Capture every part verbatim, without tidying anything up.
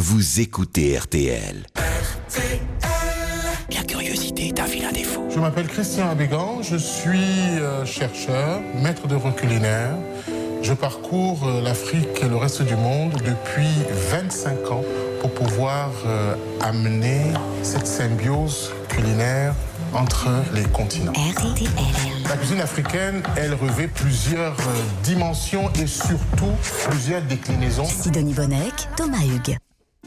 vous écoutez R T L. R T L. La curiosité est un vilain défaut. Je m'appelle Christian Abégan, je suis euh, chercheur, maître d'œuvre culinaire. Je parcours euh, l'Afrique et le reste du monde depuis vingt-cinq ans pour pouvoir euh, amener cette symbiose culinaire entre les continents. R T L. La cuisine africaine, elle revêt plusieurs euh, dimensions et surtout plusieurs déclinaisons. Sidonie Bonnec, Thomas Hugues.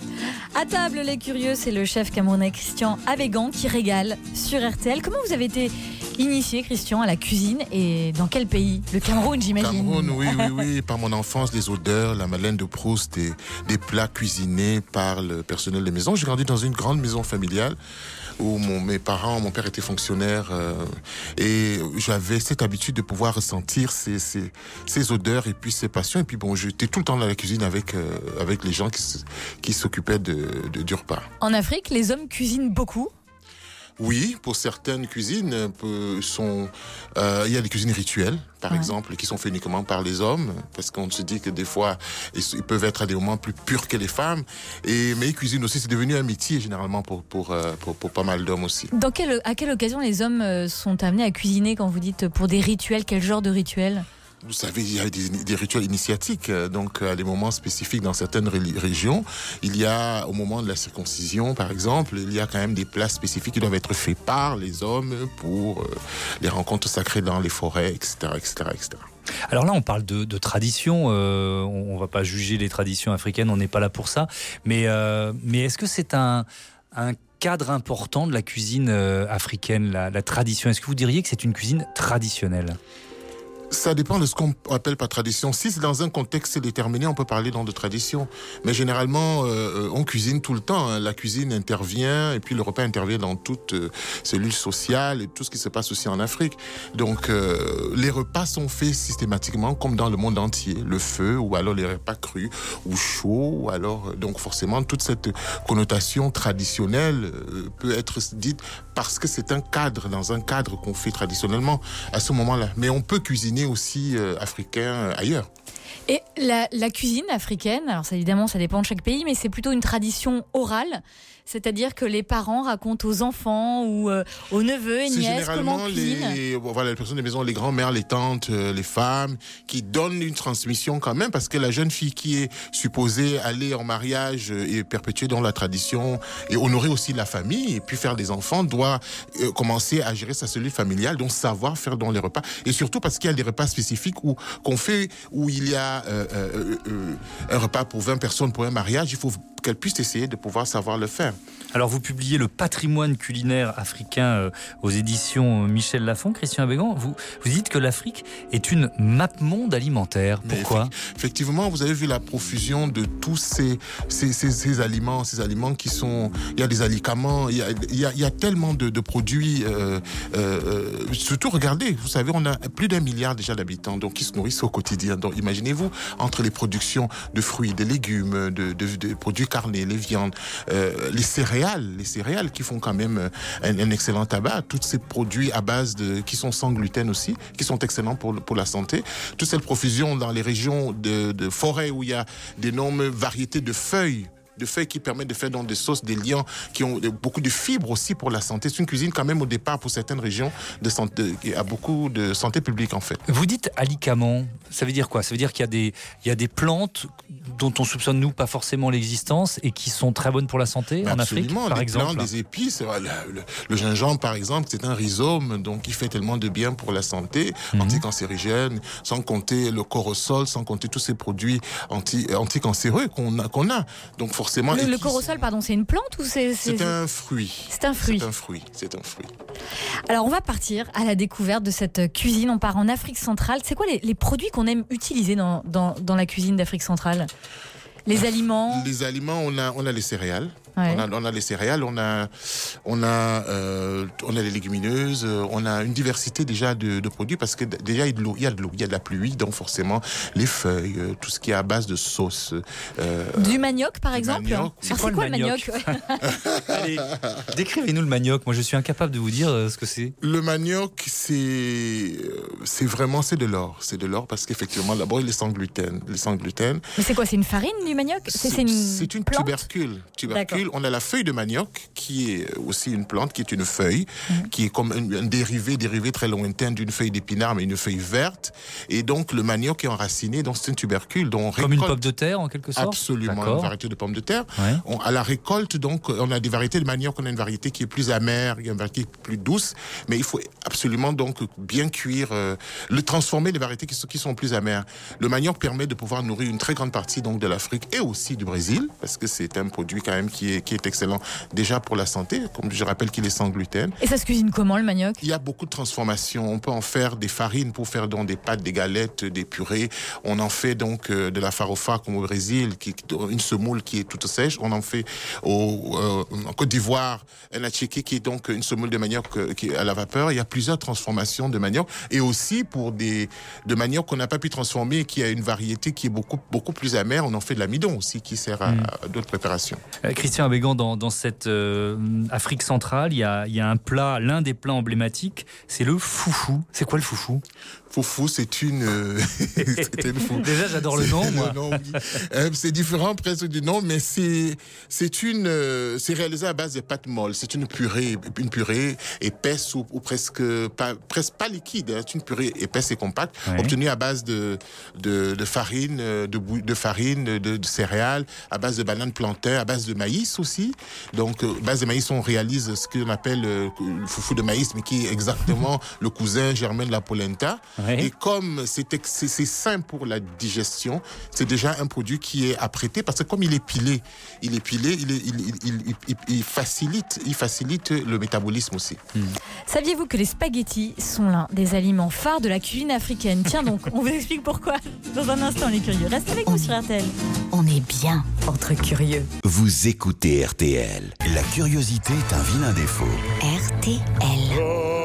À table, les curieux, c'est le chef camerounais Christian Abégan qui régale sur R T L. Comment vous avez été initié, Christian, à la cuisine et dans quel pays? Le Cameroun, j'imagine. Cameroun, oui, oui, oui. Par mon enfance, les odeurs, la Madeleine de Proust, des, des plats cuisinés par le personnel de maison. J'ai grandi dans une grande maison familiale où mon, mes parents, mon père était fonctionnaire euh, et j'avais cette habitude de pouvoir ressentir ces, ces, ces odeurs et puis ces passions. Et puis bon, j'étais tout le temps dans la cuisine avec, euh, avec les gens qui, qui s'occupaient de, de, du repas. En Afrique, les hommes cuisinent beaucoup. Oui, pour certaines cuisines, peut, sont, euh, il y a des cuisines rituelles, par ouais. exemple, qui sont faites uniquement par les hommes, parce qu'on se dit que des fois, ils, ils peuvent être à des moments plus purs que les femmes. Et mais ils cuisinent aussi, c'est devenu un métier généralement pour pour euh, pour, pour pas mal d'hommes aussi. Dans quelle, à quelle occasion les hommes sont amenés à cuisiner quand vous dites pour des rituels? Quel genre de rituels? Vous savez, il y a des, des rituels initiatiques, donc à des moments spécifiques dans certaines ré- régions. Il y a, au moment de la circoncision, par exemple, il y a quand même des plats spécifiques qui doivent être faits par les hommes pour euh, les rencontres sacrées dans les forêts, et cetera, et cetera, et cetera. Alors là, on parle de, de tradition. Euh, on ne va pas juger les traditions africaines, on n'est pas là pour ça. Mais, euh, mais est-ce que c'est un, un cadre important de la cuisine euh, africaine, la, la tradition? Est-ce que vous diriez que c'est une cuisine traditionnelle? Ça dépend de ce qu'on appelle par tradition. Si c'est dans un contexte déterminé, on peut parler dans de tradition. Mais généralement, euh, on cuisine tout le temps. Hein. La cuisine intervient et puis le repas intervient dans toute euh, cellule sociale et tout ce qui se passe aussi en Afrique. Donc, euh, les repas sont faits systématiquement comme dans le monde entier. Le feu ou alors les repas crus ou chauds. Ou alors, donc forcément, toute cette connotation traditionnelle euh, peut être dite parce que c'est un cadre, dans un cadre qu'on fait traditionnellement à ce moment-là. Mais on peut cuisiner aussi euh, africain euh, ailleurs. Et la, la cuisine africaine, alors ça, évidemment ça dépend de chaque pays, mais c'est plutôt une tradition orale, c'est-à-dire que les parents racontent aux enfants ou euh, aux neveux et nièces comment on cuisine. Les, voilà, les personnes de maison, les grands-mères, les tantes, euh, les femmes, qui donnent une transmission quand même, parce que la jeune fille qui est supposée aller en mariage et perpétuer dans la tradition et honorer aussi la famille et puis faire des enfants, doit euh, commencer à gérer sa cellule familiale, donc savoir faire dans les repas. Et surtout parce qu'il y a des repas spécifiques où, qu'on fait, où il y a euh, euh, euh, un repas pour vingt personnes pour un mariage, il faut qu'elle puisse essayer de pouvoir savoir le faire. Alors vous publiez le patrimoine culinaire africain euh, aux éditions Michel Lafon. Christian Abégan, vous, vous dites que l'Afrique est une map-monde alimentaire. Pourquoi ? Effect- Effectivement, vous avez vu la profusion de tous ces, ces, ces, ces aliments, ces aliments qui sont... Il y a des alicaments, il y a, il y a, il y a tellement de, de produits. Euh, euh, surtout, regardez, vous savez, on a plus d'un milliard déjà d'habitants donc, qui se nourrissent au quotidien. Donc imaginez-vous, entre les productions de fruits, de légumes, de, de, de produits carnés, les viandes, euh, les céréales, les céréales qui font quand même un, un excellent tabac, tous ces produits à base de, qui sont sans gluten aussi, qui sont excellents pour, pour la santé. Toute cette profusion dans les régions de, de forêt où il y a d'énormes variétés de feuilles, de feuilles qui permettent de faire dans des sauces, des liants qui ont beaucoup de fibres aussi pour la santé. C'est une cuisine quand même au départ pour certaines régions de santé, qui a beaucoup de santé publique en fait. Vous dites alicament, ça veut dire quoi ? Ça veut dire qu'il y a des, il y a des plantes dont on soupçonne nous pas forcément l'existence et qui sont très bonnes pour la santé en Afrique, par des exemple. Plantes, des épices, le, le, le gingembre par exemple, c'est un rhizome donc qui fait tellement de bien pour la santé, mmh. anticancérigène, sans compter le corosol, sans compter tous ces produits anti, anticancéreux qu'on a, qu'on a. Donc forcément Le, le corosol, pardon, c'est une plante ou c'est... C'est, c'est un fruit. C'est un fruit. C'est un fruit, c'est un fruit. Alors, on va partir à la découverte de cette cuisine. On part en Afrique centrale. C'est quoi les, les produits qu'on aime utiliser dans, dans, dans la cuisine d'Afrique centrale ? Les aliments Les aliments, on a, on a les céréales. Ouais. On a, on a les céréales, on a, on a, euh, on a les légumineuses, on a une diversité déjà de, de produits parce que déjà il y a de l'eau, il y a de l'eau, il y a de la pluie, donc forcément les feuilles, tout ce qui est à base de sauce. Euh, du manioc par exemple. Manioc, c'est, quoi, c'est quoi le manioc, manioc Allez, décrivez-nous le manioc. Moi, je suis incapable de vous dire ce que c'est. Le manioc, c'est, c'est vraiment c'est de l'or, c'est de l'or parce qu'effectivement, d'abord il est sans gluten, il est sans gluten. Mais c'est quoi, c'est une farine du manioc? C'est, c'est une, c'est une plante? tubercule. tubercule. On a la feuille de manioc qui est aussi une plante, qui est une feuille, mmh. qui est comme un, un dérivé, dérivé très lointain d'une feuille d'épinard, mais une feuille verte. Et donc le manioc est enraciné, donc c'est une tubercule. Donc on comme récolte... une pomme de terre en quelque sorte. Absolument, D'accord. Une variété de pomme de terre. Ouais. On, à la récolte, donc, on a des variétés de manioc, on a une variété qui est plus amère, il y a une variété plus douce, mais il faut absolument donc bien cuire, euh, le transformer les variétés qui sont, qui sont plus amères. Le manioc permet de pouvoir nourrir une très grande partie donc de l'Afrique et aussi du Brésil, parce que c'est un produit quand même qui est, qui est excellent déjà pour la santé, comme je rappelle qu'il est sans gluten. Et ça se cuisine comment le manioc? Il y a beaucoup de transformations. On peut en faire des farines pour faire donc des pâtes, des galettes, des purées. On en fait donc euh, de la farofa comme au Brésil, qui une semoule qui est toute sèche. On en fait au, euh, en Côte d'Ivoire un atchiké qui est donc une semoule de manioc euh, qui est à la vapeur. Il y a plusieurs transformations de manioc et aussi pour des de manioc qu'on n'a pas pu transformer, qui a une variété qui est beaucoup beaucoup plus amère. On en fait de l'amidon aussi qui sert à, mmh. à d'autres préparations. Euh, Christian Abégan, dans, dans cette euh, Afrique centrale, il y a il y a un plat, l'un des plats emblématiques, c'est le foufou. C'est quoi le foufou? Foufou, c'est une... c'est une fou. Déjà, j'adore le nom, moi. Le nom, oui. euh, c'est différent presque du nom, mais c'est, c'est une... Euh, c'est réalisé à base de pâte molle. C'est une purée, une purée épaisse ou, ou presque, pas, presque pas liquide. Hein. C'est une purée épaisse et compacte, ouais. obtenue à base de, de, de farine, de, de farine, de, de céréales, à base de bananes plantains, à base de maïs aussi. Donc, euh, base de maïs, on réalise ce qu'on appelle euh, le foufou de maïs, mais qui est exactement le cousin germain de la polenta. Ouais. Et comme c'est, c'est, c'est sain pour la digestion, c'est déjà un produit qui est apprêté parce que comme il est pilé, il est pilé, il, est, il, il, il, il, il facilite, il facilite le métabolisme aussi. Mmh. Saviez-vous que les spaghettis sont l'un des aliments phares de la cuisine africaine? Tiens donc, on vous explique pourquoi dans un instant, les curieux. Restez avec on, nous sur R T L. On est bien entre curieux. Vous écoutez R T L. La curiosité est un vilain défaut. R T L.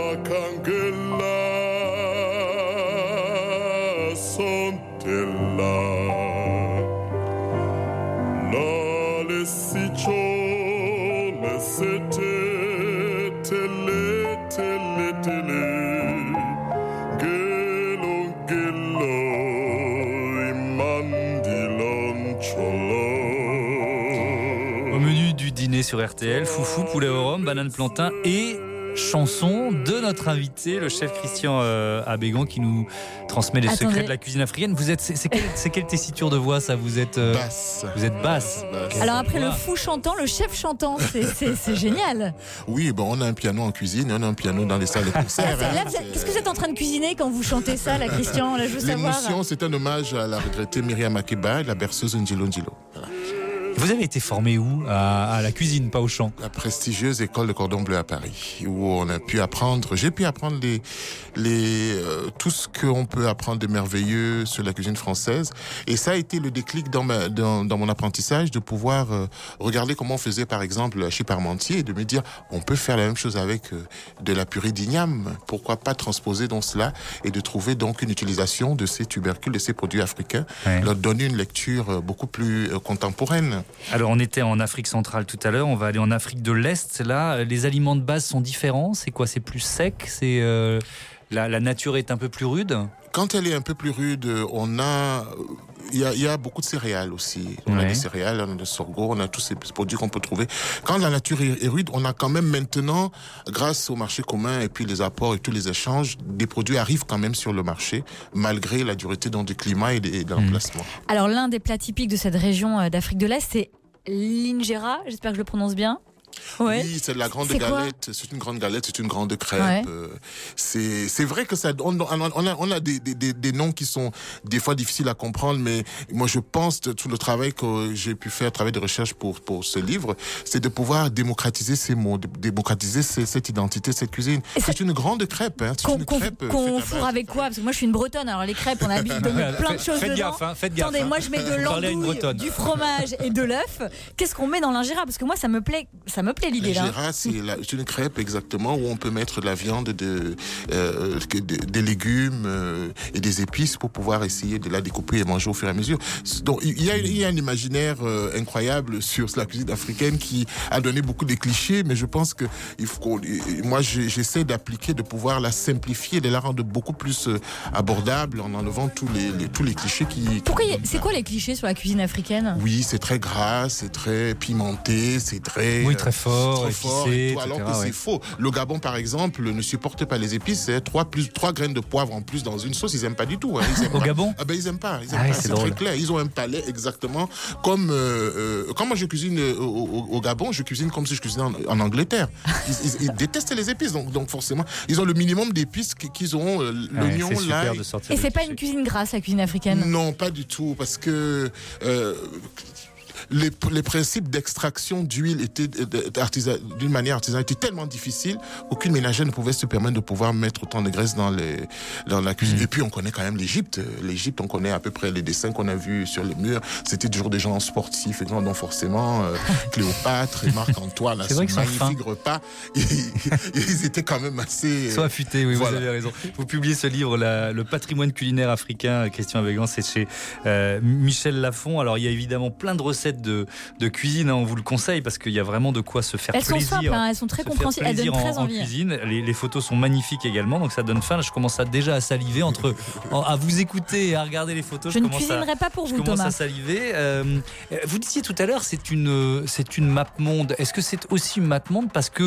Au menu du dîner sur R T L, foufou, poulet au rhum, banane plantain et chanson de notre invité, le chef Christian euh, Abégan, qui nous transmet les Attendez. secrets de la cuisine africaine. Vous êtes, c'est, c'est, quelle, c'est quelle tessiture de voix ça? Vous êtes euh, basse. Vous êtes basse. basse. Alors après le fou chantant, le chef chantant, c'est, c'est, c'est génial. Oui, bon, on a un piano en cuisine, on a un piano dans les salles de concert. Là, hein, vous êtes, qu'est-ce que vous êtes en train de cuisiner quand vous chantez ça, là, Christian? Là, je veux L'émotion, savoir. c'est un hommage à la regrettée Myriam Makeba, la berceuse Njilo Njilo. Voilà. Vous avez été formé où? à, à la cuisine, pas au chant? La prestigieuse école de Cordon Bleu à Paris, où on a pu apprendre, j'ai pu apprendre les, les, euh, tout ce qu'on peut apprendre de merveilleux sur la cuisine française. Et ça a été le déclic dans, ma, dans, dans mon apprentissage de pouvoir euh, regarder comment on faisait par exemple chez Parmentier et de me dire on peut faire la même chose avec euh, de la purée d'igname. Pourquoi pas transposer dans cela et de trouver donc une utilisation de ces tubercules, de ces produits africains, ouais. leur donner une lecture beaucoup plus euh, contemporaine. Alors on était en Afrique centrale tout à l'heure, on va aller en Afrique de l'Est. Là, les aliments de base sont différents. C'est quoi? C'est plus sec? C'est euh, la, la nature est un peu plus rude? Quand elle est un peu plus rude, on a, il y a, il y a beaucoup de céréales aussi. On ouais. a des céréales, on a des sorgho, on a tous ces produits qu'on peut trouver. Quand la nature est rude, on a quand même maintenant, grâce au marché commun et puis les apports et tous les échanges, des produits arrivent quand même sur le marché, malgré la dureté donc, du climat et de, de l'emplacement. Mmh. Alors l'un des plats typiques de cette région d'Afrique de l'Est, c'est l'injera. J'espère que je le prononce bien. Ouais. Oui, c'est de la grande c'est galette. C'est une grande galette, c'est une grande crêpe. Ouais. Euh, c'est, c'est vrai que ça, on, on a, on a des, des, des noms qui sont des fois difficiles à comprendre, mais moi je pense que tout le travail que j'ai pu faire, travail de recherche pour, pour ce livre, c'est de pouvoir démocratiser ces mots, de démocratiser ces, cette identité, cette cuisine. Et c'est une grande crêpe. Hein. C'est qu'on, une qu'on, crêpe qu'on fourre avec quoi? Parce que moi je suis une bretonne, alors les crêpes on a l'habitude de mettre plein de choses faites dedans. Gaffe, hein, faites gaffe. Attendez, hein. moi je mets de l'andouille, du fromage et de l'œuf. Qu'est-ce qu'on met dans l'injera? Parce que moi ça me plaît, ça me plaît l'idée là. L'injera, c'est, la, c'est une crêpe exactement où on peut mettre de la viande, de, euh, de, des légumes euh, et des épices pour pouvoir essayer de la découper et manger au fur et à mesure. Donc il y a, il y a un imaginaire euh, incroyable sur la cuisine africaine qui a donné beaucoup de clichés, mais je pense que il faut qu'on, moi j'essaie d'appliquer, de pouvoir la simplifier, de la rendre beaucoup plus euh, abordable en enlevant tous les, les tous les clichés qui. Pourquoi qui y a, c'est quoi les clichés sur la cuisine africaine? Oui, c'est très gras, c'est très pimenté, c'est très oui très fort, trop épicé, fort et tout, alors et cetera, que ouais. c'est faux. Le Gabon par exemple ne supporte pas les épices, c'est trois plus trois graines de poivre en plus dans une sauce, ils aiment pas du tout. Hein. Ils aiment Au pas. Gabon? Ah ben ils aiment pas, ils aiment ah, pas. c'est, c'est drôle. très clair. Ils ont un palais exactement comme euh, euh, quand moi je cuisine au, au, au Gabon, je cuisine comme si je cuisinais en, en Angleterre. Ils, ils, ils détestent les épices, donc donc forcément ils ont le minimum d'épices qu'ils ont, euh, l'oignon, ouais, l'ail. Et c'est pas une cuisine grasse la cuisine africaine? Non, pas du tout, parce que euh, les, les principes d'extraction d'huile étaient d'une manière artisanale étaient tellement difficiles qu'aucune ménagère ne pouvait se permettre de pouvoir mettre autant de graisse dans, les, dans la cuisine. Mmh. Et puis on connaît quand même l'Égypte. L'Égypte, on connaît à peu près les dessins qu'on a vus sur les murs. C'était toujours des gens sportifs, et donc forcément euh, Cléopâtre et Marc-Antoine, à ce magnifique repas, ils, ils étaient quand même assez... Ils sont affûtés, oui, voilà. Vous avez raison. Vous publiez ce livre, la, Le patrimoine culinaire africain, Christian Abegand, c'est chez euh, Michel Lafon. Alors il y a évidemment plein de recettes de, de cuisine, hein, on vous le conseille parce qu'il y a vraiment de quoi se faire elles plaisir. Elles sont simples, hein, elles sont très compréhensibles, elles donnent très en, envie. En cuisine. Les, les photos sont magnifiques également, donc ça donne faim. Là, je commence à, déjà à saliver entre à vous écouter et à regarder les photos. Je, je ne cuisinerai à, pas pour vous, je commence Thomas. à saliver. Euh, vous disiez tout à l'heure, c'est une, c'est une map monde. Est-ce que c'est aussi une map monde parce que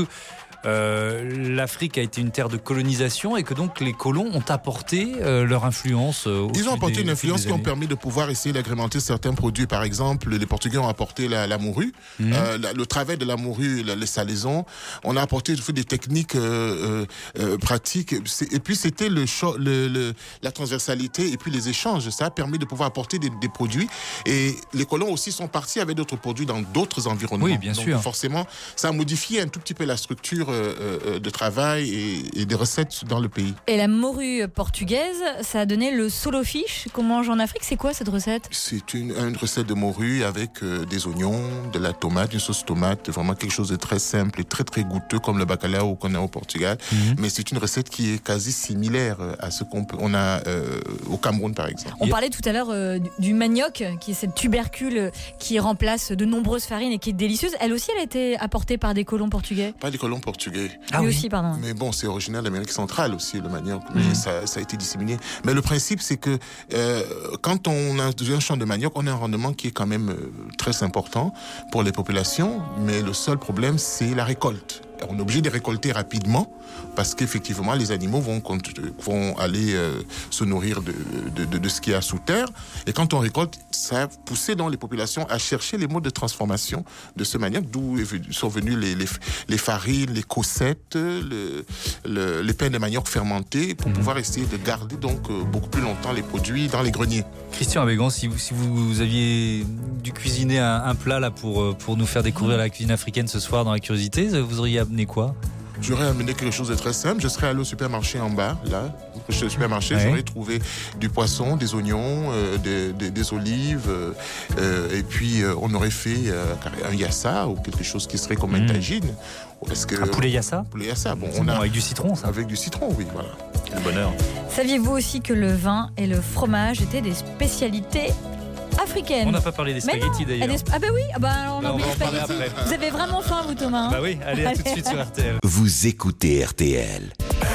Euh, l'Afrique a été une terre de colonisation et que donc les colons ont apporté euh, leur influence. Euh, Ils ont apporté des, une influence qui ont années. permis de pouvoir essayer d'agrémenter certains produits. Par exemple, les Portugais ont apporté la, la morue, mmh. euh, la, le travail de la morue, la, les salaisons. On a apporté des techniques euh, euh, pratiques. Et puis c'était le, le, le la transversalité et puis les échanges. Ça a permis de pouvoir apporter des, des produits. Et les colons aussi sont partis avec d'autres produits dans d'autres environnements. Oui, bien donc, sûr. Forcément, ça a modifié un tout petit peu la structure Euh, de travail et, et des recettes dans le pays. Et la morue portugaise, ça a donné le solo fish qu'on mange en Afrique. C'est quoi cette recette? C'est une, une recette de morue avec euh, des oignons, de la tomate, une sauce tomate, vraiment quelque chose de très simple et très très goûteux comme le bacalhau qu'on a au Portugal. Mm-hmm. Mais c'est une recette qui est quasi similaire à ce qu'on peut, on a euh, au Cameroun par exemple. On parlait tout à l'heure euh, du manioc, qui est cette tubercule qui remplace de nombreuses farines et qui est délicieuse. Elle aussi, elle a été apportée par des colons portugais? Pas des colons portugais. Ah oui, aussi, pardon. Mais bon, c'est originaire d'Amérique centrale aussi, le manioc. Mais mmh. ça, ça a été disséminé. Mais le principe, c'est que euh, quand on a un champ de manioc, on a un rendement qui est quand même euh, très important pour les populations. Mais le seul problème, c'est la récolte. On est obligé de récolter rapidement parce qu'effectivement, les animaux vont, vont aller euh, se nourrir de, de, de, de ce qu'il y a sous terre. Et quand on récolte, ça a poussé dans les populations à chercher les modes de transformation de ce manioc, d'où sont venus les, les, les farines, les cossettes, le, le, les pains de manioc fermentés pour mmh. pouvoir essayer de garder donc euh, beaucoup plus longtemps les produits dans les greniers. Christian Abegand, si vous, si vous aviez dû cuisiner un, un plat là pour, pour nous faire découvrir la cuisine africaine ce soir dans la curiosité, vous auriez amené quoi? J'aurais amené quelque chose de très simple. Je serais allé au supermarché en bas, là. Au supermarché, ouais. J'aurais trouvé du poisson, des oignons, euh, des, des, des olives, euh, et puis euh, on aurait fait euh, un yassa ou quelque chose qui serait comme mmh. un tagine. Parce que, un poulet yassa? Poulet yassa. Bon, on on a a avec du citron, ça. Avec du citron, oui, voilà. Le bonheur. Saviez-vous aussi que le vin et le fromage étaient des spécialités africaine. On n'a pas parlé des spaghettis d'ailleurs. Des... Ah bah oui, ah bah on bah, a oublié les spaghettis. Vous avez vraiment faim vous Thomas? Bah oui, allez, à tout de suite sur R T L. Vous écoutez R T L.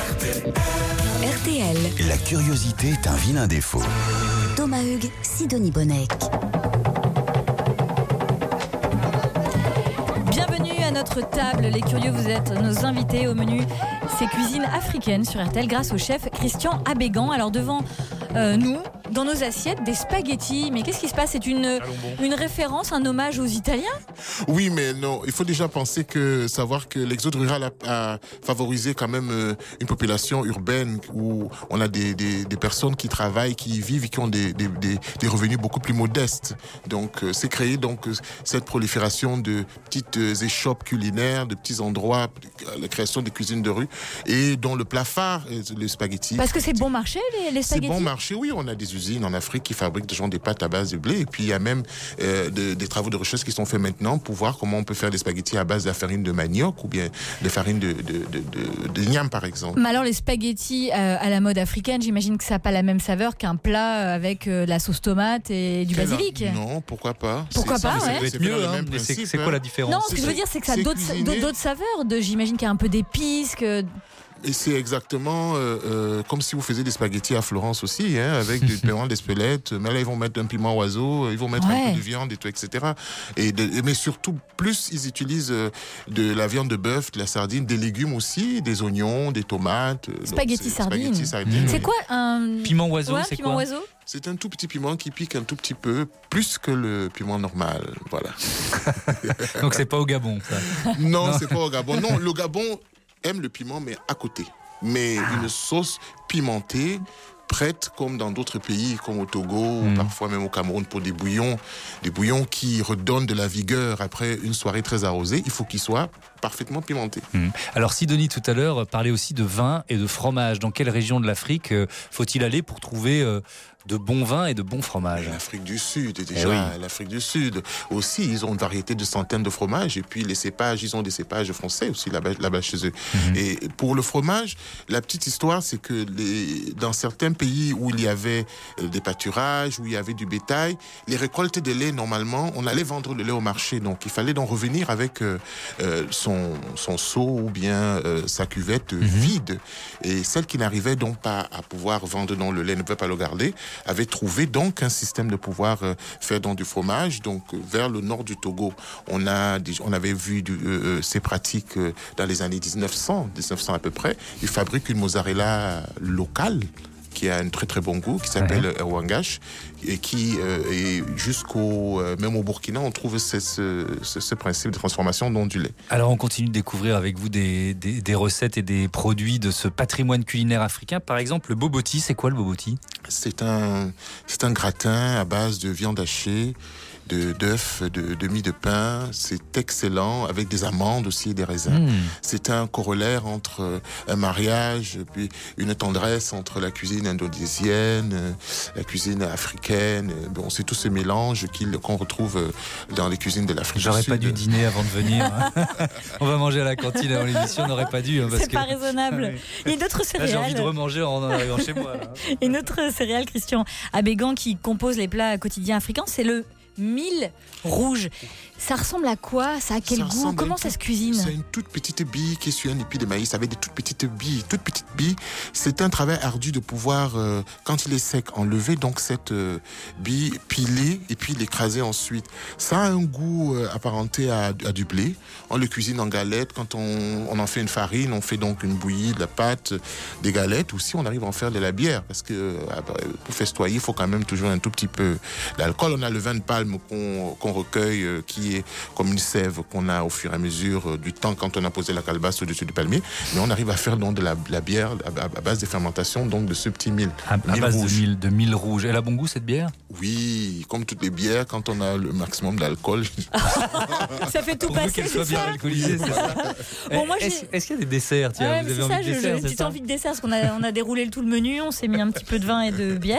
R T L. La curiosité est un vilain défaut. Thomas Hugues, Sidonie Bonnec. Bienvenue à notre table, les curieux, vous êtes nos invités au menu. C'est cuisine africaine sur R T L grâce au chef Christian Abegand. Alors devant euh, nous, dans nos assiettes des spaghettis. Mais qu'est-ce qui se passe? C'est une, une référence, un hommage aux Italiens? Oui, mais non. Il faut déjà penser que, savoir que l'exode rural a, a favorisé quand même euh, une population urbaine où on a des, des, des personnes qui travaillent, qui vivent et qui ont des, des, des, des revenus beaucoup plus modestes. Donc, euh, c'est créé donc euh, cette prolifération de petites euh, échoppes culinaires, de petits endroits, la création des cuisines de rue et dont le plat phare est le spaghetti. Parce que c'est bon marché, les, les spaghettis? C'est bon marché, oui. On a des usines en Afrique qui fabriquent des, gens, des pâtes à base de blé. Et puis, il y a même euh, de, des travaux de recherche qui sont faits maintenant pour voir comment on peut faire des spaghettis à base de la farine de manioc ou bien de farine de, de, de, de, de niam, par exemple. Mais alors, les spaghettis euh, à la mode africaine, j'imagine que ça n'a pas la même saveur qu'un plat avec euh, de la sauce tomate et du basilic. Non, pourquoi pas? Pourquoi c'est, pas, ça, ouais. Ça doit être mieux, hein, mais c'est, c'est quoi la différence? Non, ce que je veux dire, c'est que ça a d'autres, cuisiné... d'autres saveurs. De, j'imagine qu'il y a un peu d'épices, que... Et c'est exactement euh, euh, comme si vous faisiez des spaghettis à Florence aussi, hein, avec du piment d'Espelette. Mais là, ils vont mettre un piment oiseau, ils vont mettre ouais. un peu de viande et tout, et cetera. Et de, mais surtout, plus ils utilisent de la viande de bœuf, de la sardine, des légumes aussi, des oignons, des tomates. Spaghetti sardine. Spaghetti sardine. C'est quoi un piment oiseau? Ouais, c'est piment quoi oiseau. C'est un tout petit piment qui pique un tout petit peu, plus que le piment normal. Voilà. Donc c'est pas au Gabon, ça? Non, non, c'est pas au Gabon. Non, le Gabon aime le piment, mais à côté. Mais ah. une sauce pimentée, prête comme dans d'autres pays, comme au Togo, mmh. ou parfois même au Cameroun, pour des bouillons, des bouillons qui redonnent de la vigueur après une soirée très arrosée. Il faut qu'ils soient parfaitement pimentés. Mmh. Alors Sidonie, tout à l'heure, parlait aussi de vin et de fromage. Dans quelle région de l'Afrique euh, faut-il aller pour trouver euh, de bons vins et de bons fromages? L'Afrique du Sud, déjà. Eh oui. L'Afrique du Sud. Aussi, ils ont une variété de centaines de fromages. Et puis, les cépages, ils ont des cépages français aussi là-bas, là-bas chez eux. Mm-hmm. Et pour le fromage, la petite histoire, c'est que les, dans certains pays où il y avait des pâturages, où il y avait du bétail, les récoltes de lait, normalement, on allait vendre le lait au marché. Donc, il fallait donc revenir avec euh, son, son seau ou bien euh, sa cuvette mm-hmm. vide. Et celle qui n'arrivait donc pas à pouvoir vendre dans le lait, ne pouvait pas le garder, avait trouvé donc un système de pouvoir euh, faire dans du fromage. Donc euh, vers le nord du Togo, on a on avait vu du, euh, ces pratiques euh, dans les années dix-neuf cents, dix-neuf cents à peu près. Ils fabriquent une mozzarella locale qui a un très très bon goût, qui s'appelle ouais. Erwangash, et qui euh, est jusqu'au euh, même au Burkina, on trouve ce, ce, ce, ce principe de transformation dans du lait. Alors on continue de découvrir avec vous des, des, des recettes et des produits de ce patrimoine culinaire africain. Par exemple, le boboti, c'est quoi le boboti? C'est un, c'est un gratin à base de viande hachée, de d'œufs, de, de mie de pain. C'est excellent, avec des amandes aussi et des raisins. Mmh. C'est un corollaire entre un mariage, puis une tendresse entre la cuisine indonésienne, la cuisine africaine. Bon, c'est tout ce mélange qu'on retrouve dans les cuisines de l'Afrique J'aurais du Sud. pas dû dîner avant de venir. On va manger à la cantine avant l'émission, on n'aurait pas dû. Hein, parce c'est que... pas raisonnable. Et d'autres céréales. Là, j'ai envie de remanger en arrivant chez moi. Là. Et notre céréale, Christian Abégan, qui compose les plats quotidiens africains, c'est le mil rouge. Ça ressemble à quoi? Ça a quel ça goût? Comment ça tout, se cuisine? C'est une toute petite bille qui est sur un épi de maïs avec des toutes petites billes. Toutes petites billes. C'est un travail ardu de pouvoir, euh, quand il est sec, enlever donc cette euh, bille, piler et puis l'écraser ensuite. Ça a un goût euh, apparenté à, à du blé. On le cuisine en galette. Quand on, on en fait une farine, on fait donc une bouillie, de la pâte, des galettes. Ou si on arrive à en faire de la bière, parce que euh, pour festoyer, il faut quand même toujours un tout petit peu d'alcool. On a le vin de palme qu'on, qu'on recueille, euh, qui est comme une sève qu'on a au fur et à mesure du temps quand on a posé la calebasse au-dessus du palmier. Mais on arrive à faire donc de la, de la bière à, à base de fermentation, donc de ce petit mil. À, à base rouge. de mil, de mil rouge. Elle a bon goût, cette bière? Oui, comme toutes les bières, quand on a le maximum d'alcool. Ça fait tout Pour passer, qu'elle c'est soit ça bien alcoolisée, c'est ça. Bon, moi, est-ce, est-ce qu'il y a des desserts? Tiens, ouais, vous avez c'est envie ça, de je, dessert, j'ai une petite envie de dessert, parce qu'on a, on a déroulé tout le menu, on s'est mis un petit peu de vin et de bière.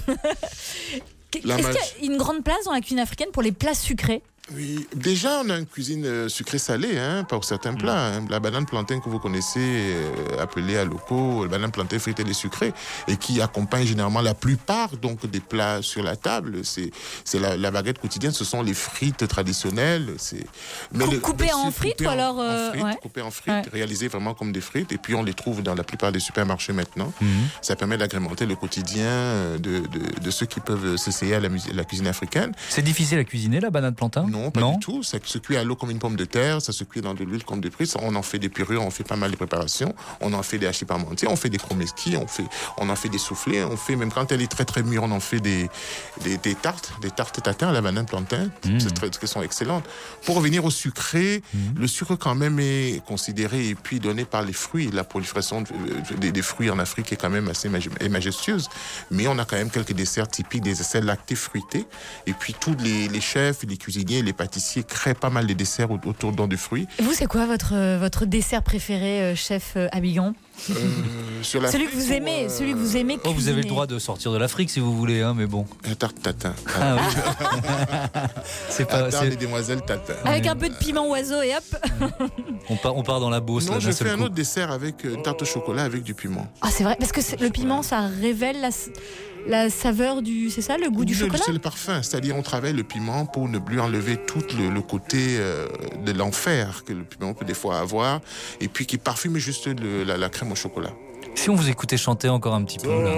La Est-ce mage... qu'il y a une grande place dans la cuisine africaine pour les plats sucrés? Oui, déjà on a une cuisine euh, sucrée-salée hein, pour certains plats. Hein. La banane plantain que vous connaissez, euh, appelée à locaux, la banane plantain fritée et sucrée, et qui accompagne généralement la plupart donc des plats sur la table. C'est, c'est la, la baguette quotidienne, ce sont les frites traditionnelles. C'est mais le, coupées en frites ou alors euh, en frites, ouais. coupées en frites, ouais. réalisées vraiment comme des frites, et puis on les trouve dans la plupart des supermarchés maintenant. Mm-hmm. Ça permet d'agrémenter le quotidien de, de, de ceux qui peuvent s'essayer à la, mus- la cuisine africaine. C'est difficile à cuisiner la banane plantain? Non, pas Non du tout. Ça se cuit à l'eau comme une pomme de terre, ça se cuit dans de l'huile comme des fruits. On en fait des purées, on fait pas mal de préparations. On en fait des hachis parmentiers, on fait des chromeski, on fait, on en fait des soufflés, on fait même quand elle est très très mûre, on en fait des, des, des tartes, des tartes tatin à la banane plantain, mmh. c'est très, qui sont excellentes. Pour revenir au sucré, mmh. le sucre quand même est considéré et puis donné par les fruits. La prolifération des, des fruits en Afrique est quand même assez majestueuse, mais on a quand même quelques desserts typiques, des desserts lactés fruités. Et puis tous les, les chefs, les cuisiniers, les pâtissiers créent pas mal de desserts autour d'un du fruit. Vous, c'est quoi votre, votre dessert préféré, chef Abigant? Euh, sur la celui que vous aimez, euh... celui que vous aimez. Oh, vous avez le droit de sortir de l'Afrique si vous voulez, hein, mais bon. La tarte tatin. Ah, oui. c'est pas. C'est les demoiselles tatin. Avec un peu de piment oiseau et hop. on part, on part dans la Beauce. Non, là, je fais un coup. autre dessert avec une tarte au chocolat avec du piment. Ah, c'est vrai, parce que le piment, ça révèle la. La saveur du, c'est ça, le goût oui, du chocolat? C'est le parfum, c'est-à-dire on travaille le piment pour ne plus enlever tout le, le côté euh, de l'enfer que le piment peut des fois avoir, et puis qui parfume juste le, la, la crème au chocolat. Si on vous écoutait chanter encore un petit peu là.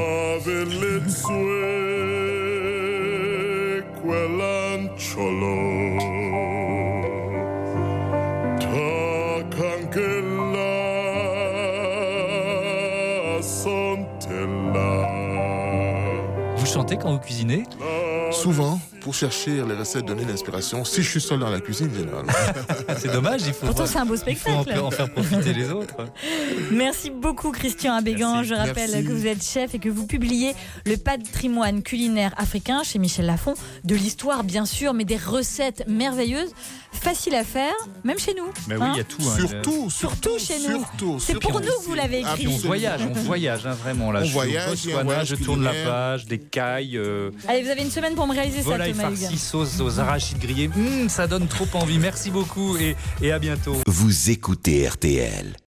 Vous chantez quand vous cuisinez? Souvent, pour chercher les recettes, donner l'inspiration, si je suis seul dans la cuisine, généralement. C'est dommage, il faut, pourtant, c'est un beau spectacle. Il faut en faire profiter les autres. Merci beaucoup Christian Abégant. Je rappelle Merci. que vous êtes chef et que vous publiez le patrimoine culinaire africain chez Michel Lafon. De l'histoire bien sûr, mais des recettes merveilleuses, faciles à faire, même chez nous. Mais oui, il hein y a tout. Hein, surtout, surtout, surtout chez nous. Surtout, c'est pour nous que vous l'avez écrit. Ah, puis on voyage, on voyage hein, vraiment. Là, on je voyage, suis au Botswana, je tourne la page, des cailles. Euh... Allez, vous avez une semaine pour me réaliser volaille ça, Thomas Hugues. Farci, sauce aux arachides grillés, mmh, ça donne trop envie. Merci beaucoup et, et à bientôt. Vous écoutez R T L.